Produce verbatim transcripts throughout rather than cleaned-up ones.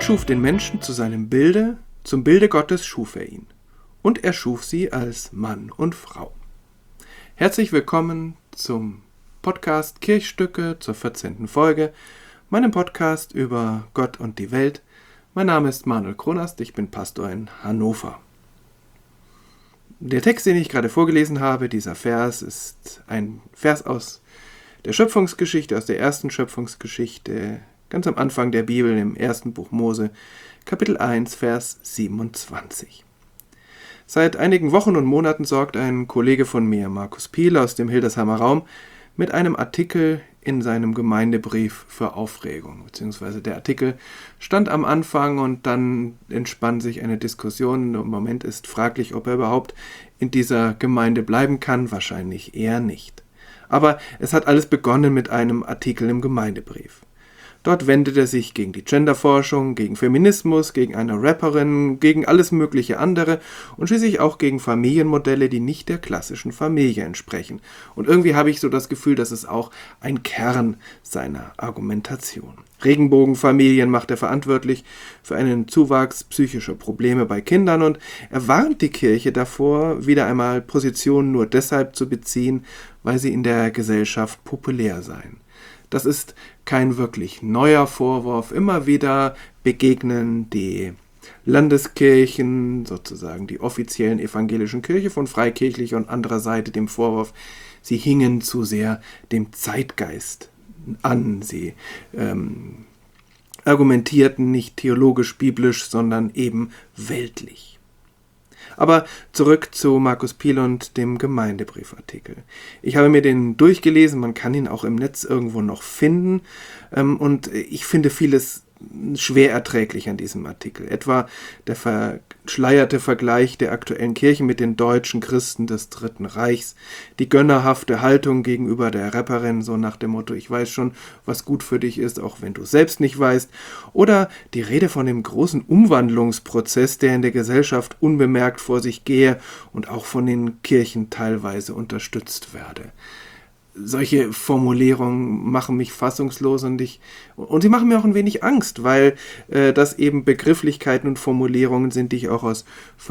Gott schuf den Menschen zu seinem Bilde, zum Bilde Gottes schuf er ihn. Und er schuf sie als Mann und Frau. Herzlich willkommen zum Podcast Kirchstücke zur vierzehnten Folge, meinem Podcast über Gott und die Welt. Mein Name ist Manuel Kronast, ich bin Pastor in Hannover. Der Text, den ich gerade vorgelesen habe, dieser Vers, ist ein Vers aus der Schöpfungsgeschichte, aus der ersten Schöpfungsgeschichte, ganz am Anfang der Bibel, im ersten Buch Mose, Kapitel eins, Vers siebenundzwanzig. Seit einigen Wochen und Monaten sorgt ein Kollege von mir, Markus Piel aus dem Hildesheimer Raum, mit einem Artikel in seinem Gemeindebrief für Aufregung. Beziehungsweise der Artikel stand am Anfang und dann entspann sich eine Diskussion. Im Moment ist fraglich, ob er überhaupt in dieser Gemeinde bleiben kann. Wahrscheinlich eher nicht. Aber es hat alles begonnen mit einem Artikel im Gemeindebrief. Dort wendet er sich gegen die Genderforschung, gegen Feminismus, gegen eine Rapperin, gegen alles mögliche andere und schließlich auch gegen Familienmodelle, die nicht der klassischen Familie entsprechen. Und irgendwie habe ich so das Gefühl, dass es auch ein Kern seiner Argumentation. Regenbogenfamilien macht er verantwortlich für einen Zuwachs psychischer Probleme bei Kindern und er warnt die Kirche davor, wieder einmal Positionen nur deshalb zu beziehen, weil sie in der Gesellschaft populär seien. Das ist kein wirklich neuer Vorwurf. Immer wieder begegnen die Landeskirchen, sozusagen die offiziellen evangelischen Kirche von freikirchlicher und anderer Seite dem Vorwurf, sie hingen zu sehr dem Zeitgeist an. Sie ähm, argumentierten nicht theologisch-biblisch, sondern eben weltlich. Aber zurück zu Markus Piel und dem Gemeindebriefartikel. Ich habe mir den durchgelesen, man kann ihn auch im Netz irgendwo noch finden ähm, und ich finde vieles schwer erträglich an diesem Artikel. Etwa der verschleierte Vergleich der aktuellen Kirche mit den deutschen Christen des Dritten Reichs, die gönnerhafte Haltung gegenüber der Rapperin, so nach dem Motto, ich weiß schon, was gut für dich ist, auch wenn du selbst nicht weißt, oder die Rede von dem großen Umwandlungsprozess, der in der Gesellschaft unbemerkt vor sich gehe und auch von den Kirchen teilweise unterstützt werde. Solche Formulierungen machen mich fassungslos und ich und sie machen mir auch ein wenig Angst, weil äh, das eben Begrifflichkeiten und Formulierungen sind, die ich auch aus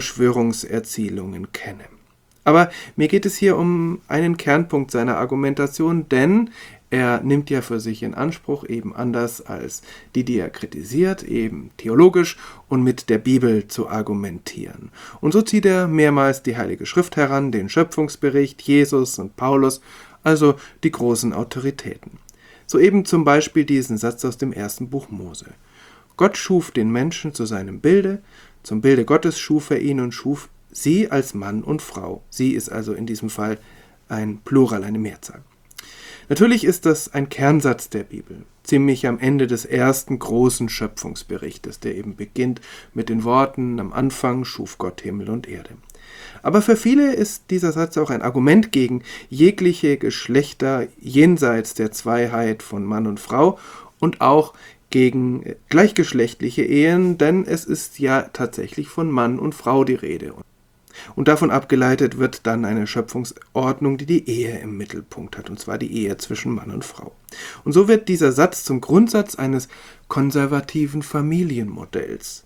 Verschwörungserzählungen kenne. Aber mir geht es hier um einen Kernpunkt seiner Argumentation, denn er nimmt ja für sich in Anspruch, eben anders als die, die er kritisiert, eben theologisch und mit der Bibel zu argumentieren. Und so zieht er mehrmals die Heilige Schrift heran, den Schöpfungsbericht, Jesus und Paulus, also die großen Autoritäten. Soeben zum Beispiel diesen Satz aus dem ersten Buch Mose. Gott schuf den Menschen zu seinem Bilde, zum Bilde Gottes schuf er ihn und schuf sie als Mann und Frau. Sie ist also in diesem Fall ein Plural, eine Mehrzahl. Natürlich ist das ein Kernsatz der Bibel, ziemlich am Ende des ersten großen Schöpfungsberichtes, der eben beginnt mit den Worten, am Anfang schuf Gott Himmel und Erde. Aber für viele ist dieser Satz auch ein Argument gegen jegliche Geschlechter jenseits der Zweiheit von Mann und Frau und auch gegen gleichgeschlechtliche Ehen, denn es ist ja tatsächlich von Mann und Frau die Rede. Und davon abgeleitet wird dann eine Schöpfungsordnung, die die Ehe im Mittelpunkt hat, und zwar die Ehe zwischen Mann und Frau. Und so wird dieser Satz zum Grundsatz eines konservativen Familienmodells.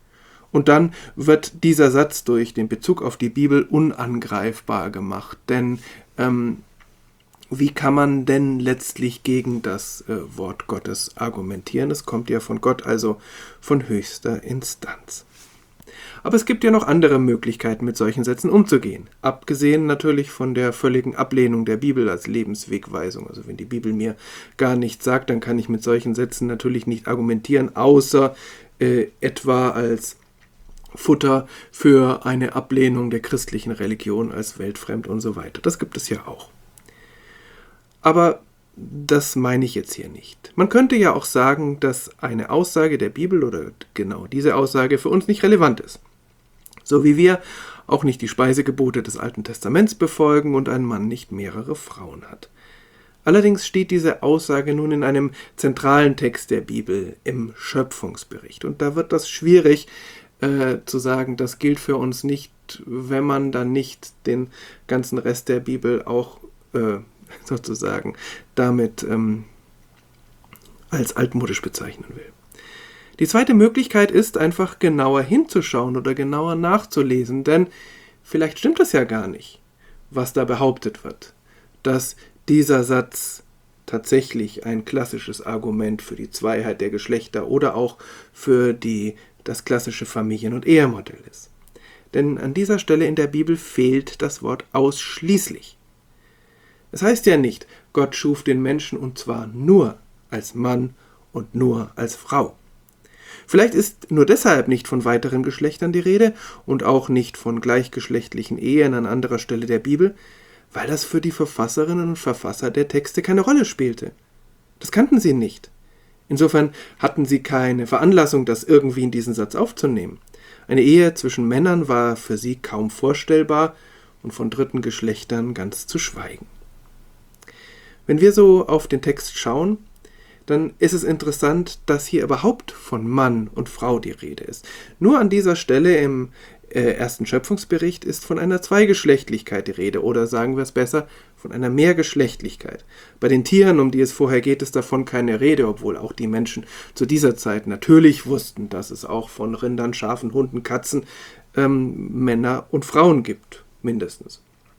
Und dann wird dieser Satz durch den Bezug auf die Bibel unangreifbar gemacht. Denn ähm, wie kann man denn letztlich gegen das äh, Wort Gottes argumentieren? Es kommt ja von Gott, also von höchster Instanz. Aber es gibt ja noch andere Möglichkeiten, mit solchen Sätzen umzugehen. Abgesehen natürlich von der völligen Ablehnung der Bibel als Lebenswegweisung. Also wenn die Bibel mir gar nichts sagt, dann kann ich mit solchen Sätzen natürlich nicht argumentieren, außer äh, etwa als Futter für eine Ablehnung der christlichen Religion als weltfremd und so weiter. Das gibt es ja auch. Aber das meine ich jetzt hier nicht. Man könnte ja auch sagen, dass eine Aussage der Bibel oder genau diese Aussage für uns nicht relevant ist. So wie wir auch nicht die Speisegebote des Alten Testaments befolgen und ein Mann nicht mehrere Frauen hat. Allerdings steht diese Aussage nun in einem zentralen Text der Bibel, im Schöpfungsbericht. Und da wird das schwierig, Äh, zu sagen, das gilt für uns nicht, wenn man dann nicht den ganzen Rest der Bibel auch äh, sozusagen damit ähm, als altmodisch bezeichnen will. Die zweite Möglichkeit ist einfach genauer hinzuschauen oder genauer nachzulesen, denn vielleicht stimmt es ja gar nicht, was da behauptet wird, dass dieser Satz tatsächlich ein klassisches Argument für die Zweiheit der Geschlechter oder auch für die, das klassische Familien- und Ehemodell ist. Denn an dieser Stelle in der Bibel fehlt das Wort ausschließlich. Es heißt ja nicht, Gott schuf den Menschen und zwar nur als Mann und nur als Frau. Vielleicht ist nur deshalb nicht von weiteren Geschlechtern die Rede und auch nicht von gleichgeschlechtlichen Ehen an anderer Stelle der Bibel, weil das für die Verfasserinnen und Verfasser der Texte keine Rolle spielte. Das kannten sie nicht. Insofern hatten sie keine Veranlassung, das irgendwie in diesen Satz aufzunehmen. Eine Ehe zwischen Männern war für sie kaum vorstellbar und von dritten Geschlechtern ganz zu schweigen. Wenn wir so auf den Text schauen, dann ist es interessant, dass hier überhaupt von Mann und Frau die Rede ist. Nur an dieser Stelle im äh, ersten Schöpfungsbericht ist von einer Zweigeschlechtlichkeit die Rede, oder sagen wir es besser, von einer Mehrgeschlechtlichkeit. Bei den Tieren, um die es vorher geht, ist davon keine Rede, obwohl auch die Menschen zu dieser Zeit natürlich wussten, dass es auch von Rindern, Schafen, Hunden, Katzen ähm, Männer und Frauen gibt, mindestens.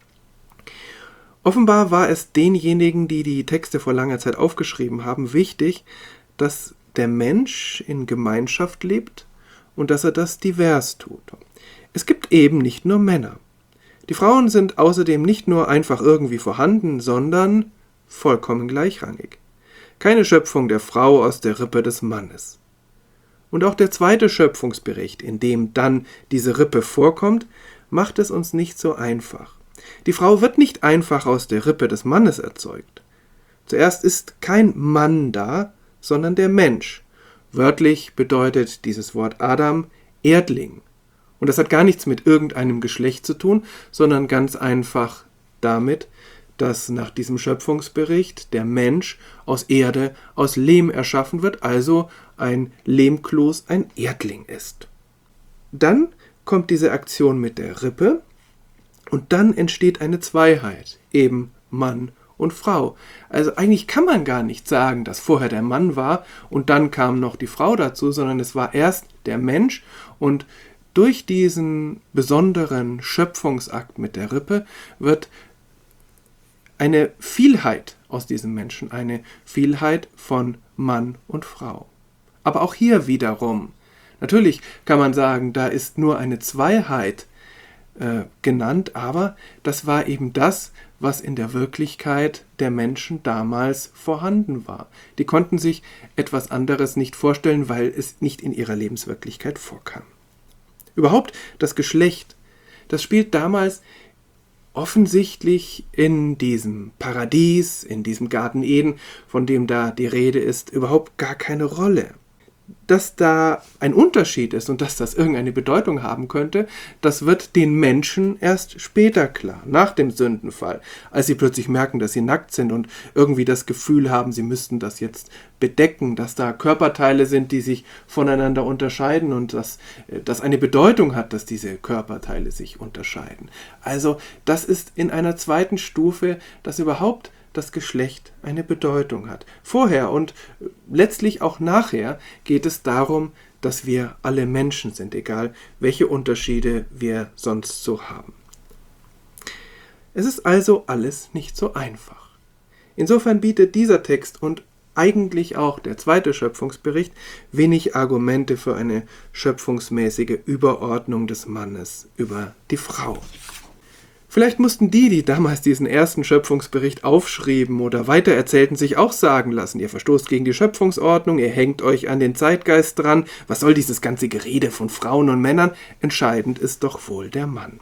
Offenbar war es denjenigen, die die Texte vor langer Zeit aufgeschrieben haben, wichtig, dass der Mensch in Gemeinschaft lebt und dass er das divers tut. Es gibt eben nicht nur Männer. Die Frauen sind außerdem nicht nur einfach irgendwie vorhanden, sondern vollkommen gleichrangig. Keine Schöpfung der Frau aus der Rippe des Mannes. Und auch der zweite Schöpfungsbericht, in dem dann diese Rippe vorkommt, macht es uns nicht so einfach. Die Frau wird nicht einfach aus der Rippe des Mannes erzeugt. Zuerst ist kein Mann da, sondern der Mensch. Wörtlich bedeutet dieses Wort Adam Erdling. Und das hat gar nichts mit irgendeinem Geschlecht zu tun, sondern ganz einfach damit, dass nach diesem Schöpfungsbericht der Mensch aus Erde, aus Lehm erschaffen wird, also ein Lehmkloß, ein Erdling ist. Dann kommt diese Aktion mit der Rippe, und dann entsteht eine Zweiheit, eben Mann und Frau. Also eigentlich kann man gar nicht sagen, dass vorher der Mann war und dann kam noch die Frau dazu, sondern es war erst der Mensch und durch diesen besonderen Schöpfungsakt mit der Rippe wird eine Vielheit aus diesem Menschen, eine Vielheit von Mann und Frau. Aber auch hier wiederum, natürlich kann man sagen, da ist nur eine Zweiheit Äh, genannt, aber das war eben das, was in der Wirklichkeit der Menschen damals vorhanden war. Die konnten sich etwas anderes nicht vorstellen, weil es nicht in ihrer Lebenswirklichkeit vorkam. Überhaupt das Geschlecht, das spielt damals offensichtlich in diesem Paradies, in diesem Garten Eden, von dem da die Rede ist, überhaupt gar keine Rolle. Dass da ein Unterschied ist und dass das irgendeine Bedeutung haben könnte, das wird den Menschen erst später klar, nach dem Sündenfall, als sie plötzlich merken, dass sie nackt sind und irgendwie das Gefühl haben, sie müssten das jetzt bedecken, dass da Körperteile sind, die sich voneinander unterscheiden und dass das eine Bedeutung hat, dass diese Körperteile sich unterscheiden. Also das ist in einer zweiten Stufe, dass überhaupt das Geschlecht eine Bedeutung hat. Vorher und letztlich auch nachher geht es darum, dass wir alle Menschen sind, egal welche Unterschiede wir sonst so haben. Es ist also alles nicht so einfach. Insofern bietet dieser Text und eigentlich auch der zweite Schöpfungsbericht wenig Argumente für eine schöpfungsmäßige Überordnung des Mannes über die Frau. Vielleicht mussten die, die damals diesen ersten Schöpfungsbericht aufschrieben oder weitererzählten, sich auch sagen lassen, ihr verstoßt gegen die Schöpfungsordnung, ihr hängt euch an den Zeitgeist dran, was soll dieses ganze Gerede von Frauen und Männern? Entscheidend ist doch wohl der Mann.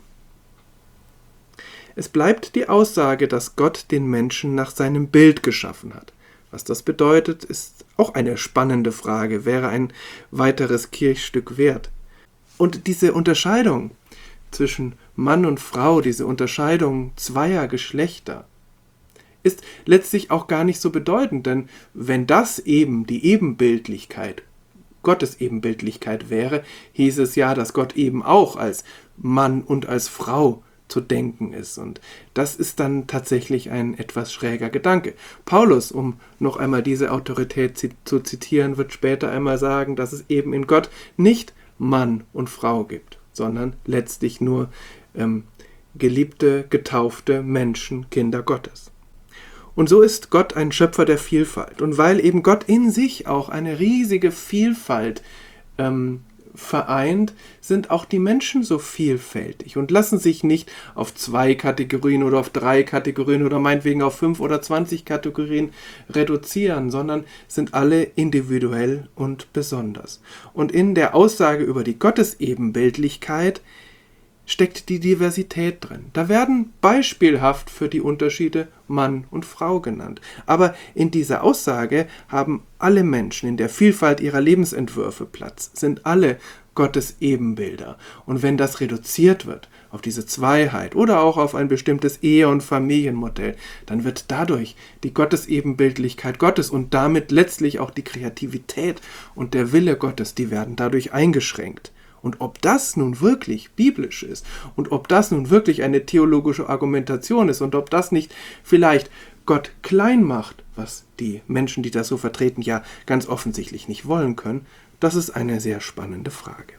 Es bleibt die Aussage, dass Gott den Menschen nach seinem Bild geschaffen hat. Was das bedeutet, ist auch eine spannende Frage, wäre ein weiteres Kirchstück wert. Und diese Unterscheidung zwischen Mann und Frau, diese Unterscheidung zweier Geschlechter, ist letztlich auch gar nicht so bedeutend, denn wenn das eben die Ebenbildlichkeit, Gottes Ebenbildlichkeit wäre, hieß es ja, dass Gott eben auch als Mann und als Frau zu denken ist. Und das ist dann tatsächlich ein etwas schräger Gedanke. Paulus, um noch einmal diese Autorität zu zitieren, wird später einmal sagen, dass es eben in Gott nicht Mann und Frau gibt, sondern letztlich nur ähm, geliebte, getaufte Menschen, Kinder Gottes. Und so ist Gott ein Schöpfer der Vielfalt. Und weil eben Gott in sich auch eine riesige Vielfalt ähm, vereint, sind auch die Menschen so vielfältig und lassen sich nicht auf zwei Kategorien oder auf drei Kategorien oder meinetwegen auf fünf oder zwanzig Kategorien reduzieren, sondern sind alle individuell und besonders. Und in der Aussage über die Gottesebenbildlichkeit steckt die Diversität drin. Da werden beispielhaft für die Unterschiede Mann und Frau genannt. Aber in dieser Aussage haben alle Menschen in der Vielfalt ihrer Lebensentwürfe Platz, sind alle Gottes Ebenbilder. Und wenn das reduziert wird auf diese Zweiheit oder auch auf ein bestimmtes Ehe- und Familienmodell, dann wird dadurch die Gottesebenbildlichkeit Gottes und damit letztlich auch die Kreativität und der Wille Gottes, die werden dadurch eingeschränkt. Und ob das nun wirklich biblisch ist und ob das nun wirklich eine theologische Argumentation ist und ob das nicht vielleicht Gott klein macht, was die Menschen, die das so vertreten, ja ganz offensichtlich nicht wollen können, das ist eine sehr spannende Frage.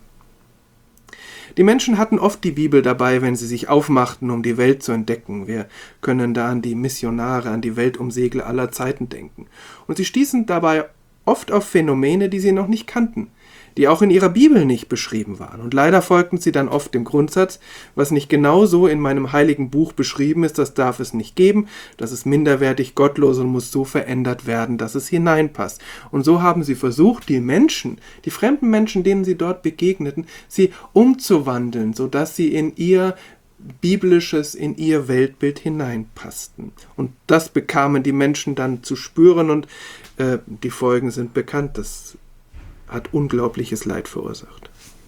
Die Menschen hatten oft die Bibel dabei, wenn sie sich aufmachten, um die Welt zu entdecken. Wir können da an die Missionare, an die Weltumsegler aller Zeiten denken. Und sie stießen dabei oft auf Phänomene, die sie noch nicht kannten, die auch in ihrer Bibel nicht beschrieben waren. Und leider folgten sie dann oft dem Grundsatz, was nicht genau so in meinem heiligen Buch beschrieben ist, das darf es nicht geben, das ist minderwertig, gottlos und muss so verändert werden, dass es hineinpasst. Und so haben sie versucht, die Menschen, die fremden Menschen, denen sie dort begegneten, sie umzuwandeln, sodass sie in ihr Biblisches, in ihr Weltbild hineinpassten. Und das bekamen die Menschen dann zu spüren und äh, die Folgen sind bekannt. Das hat unglaubliches Leid verursacht.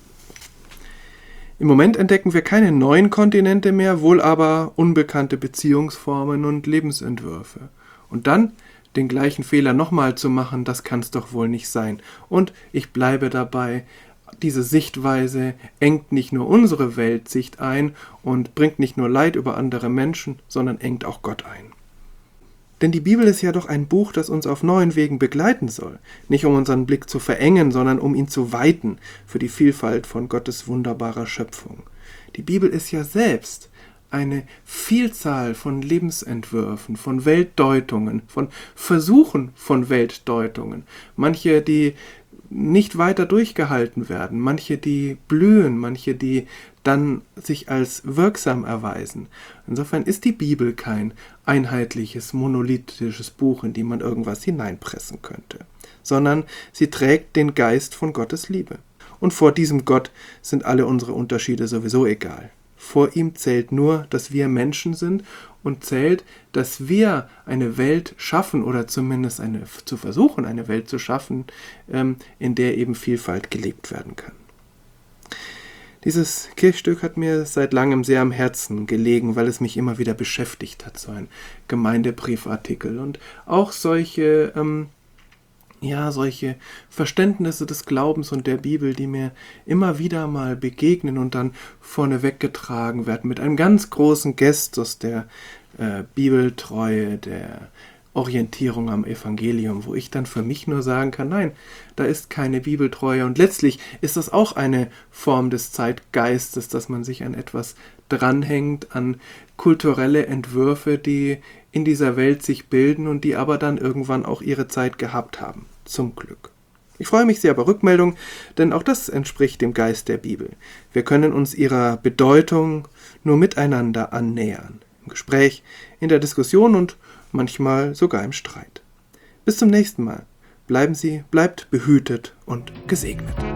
Im Moment entdecken wir keine neuen Kontinente mehr, wohl aber unbekannte Beziehungsformen und Lebensentwürfe. Und dann den gleichen Fehler nochmal zu machen, das kann es doch wohl nicht sein. Und ich bleibe dabei, diese Sichtweise engt nicht nur unsere Weltsicht ein und bringt nicht nur Leid über andere Menschen, sondern engt auch Gott ein. Denn die Bibel ist ja doch ein Buch, das uns auf neuen Wegen begleiten soll. Nicht um unseren Blick zu verengen, sondern um ihn zu weiten für die Vielfalt von Gottes wunderbarer Schöpfung. Die Bibel ist ja selbst eine Vielzahl von Lebensentwürfen, von Weltdeutungen, von Versuchen von Weltdeutungen. Manche, die nicht weiter durchgehalten werden, manche, die blühen, manche, die dann sich als wirksam erweisen. Insofern ist die Bibel kein einheitliches, monolithisches Buch, in dem man irgendwas hineinpressen könnte, sondern sie trägt den Geist von Gottes Liebe. Und vor diesem Gott sind alle unsere Unterschiede sowieso egal. Vor ihm zählt nur, dass wir Menschen sind und zählt, dass wir eine Welt schaffen oder zumindest eine, zu versuchen, eine Welt zu schaffen, ähm, in der eben Vielfalt gelebt werden kann. Dieses Kirchstück hat mir seit langem sehr am Herzen gelegen, weil es mich immer wieder beschäftigt hat, so ein Gemeindebriefartikel und auch solche ähm, Ja, solche Verständnisse des Glaubens und der Bibel, die mir immer wieder mal begegnen und dann vorneweg getragen werden mit einem ganz großen Gestus der äh, Bibeltreue, der Orientierung am Evangelium, wo ich dann für mich nur sagen kann, nein, da ist keine Bibeltreue. Und letztlich ist das auch eine Form des Zeitgeistes, dass man sich an etwas dranhängt, an kulturelle Entwürfe, die in dieser Welt sich bilden und die aber dann irgendwann auch ihre Zeit gehabt haben. Zum Glück. Ich freue mich sehr über Rückmeldungen, denn auch das entspricht dem Geist der Bibel. Wir können uns ihrer Bedeutung nur miteinander annähern. Im Gespräch, in der Diskussion und manchmal sogar im Streit. Bis zum nächsten Mal. Bleiben Sie, bleibt behütet und gesegnet.